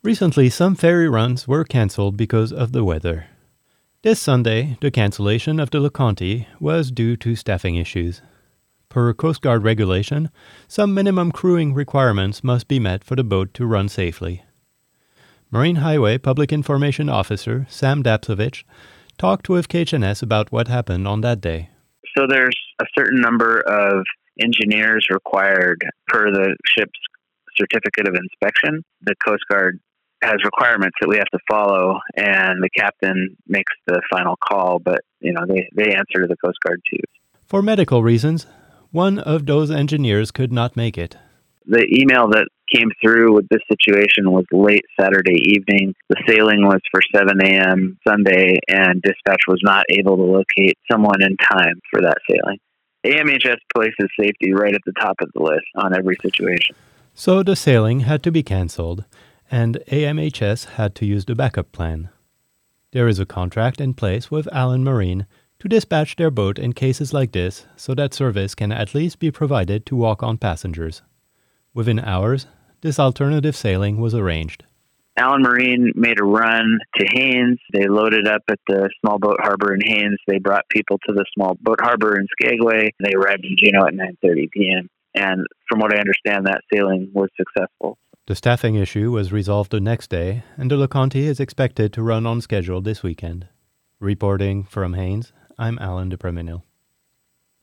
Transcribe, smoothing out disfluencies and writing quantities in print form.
Recently, some ferry runs were cancelled because of the weather. This Sunday, the cancellation of the LeConte was due to staffing issues. Per Coast Guard regulation, some minimum crewing requirements must be met for the boat to run safely. Marine Highway Public Information Officer Sam Dapsovich talked with KHNS about what happened on that day. So there's a certain number of engineers required per the ship's certificate of inspection. The Coast Guard has requirements that we have to follow, and the captain makes the final call, but they answer to the Coast Guard too. For medical reasons, one of those engineers could not make it. The email that came through with this situation was late Saturday evening. The sailing was for 7 a.m. Sunday, and dispatch was not able to locate someone in time for that sailing. AMHS places safety right at the top of the list on every situation. So the sailing had to be cancelled, and AMHS had to use the backup plan. There is a contract in place with Allen Marine to dispatch their boat in cases like this so that service can at least be provided to walk-on passengers. Within hours, this alternative sailing was arranged. Allen Marine made a run to Haines. They loaded up at the small boat harbor in Haines. They brought people to the small boat harbor in Skagway. They arrived in Juneau at 9:30 p.m. And from what I understand, that sailing was successful. The staffing issue was resolved the next day, and the LeConte is expected to run on schedule this weekend. Reporting from Haines, I'm Alan DePreminil.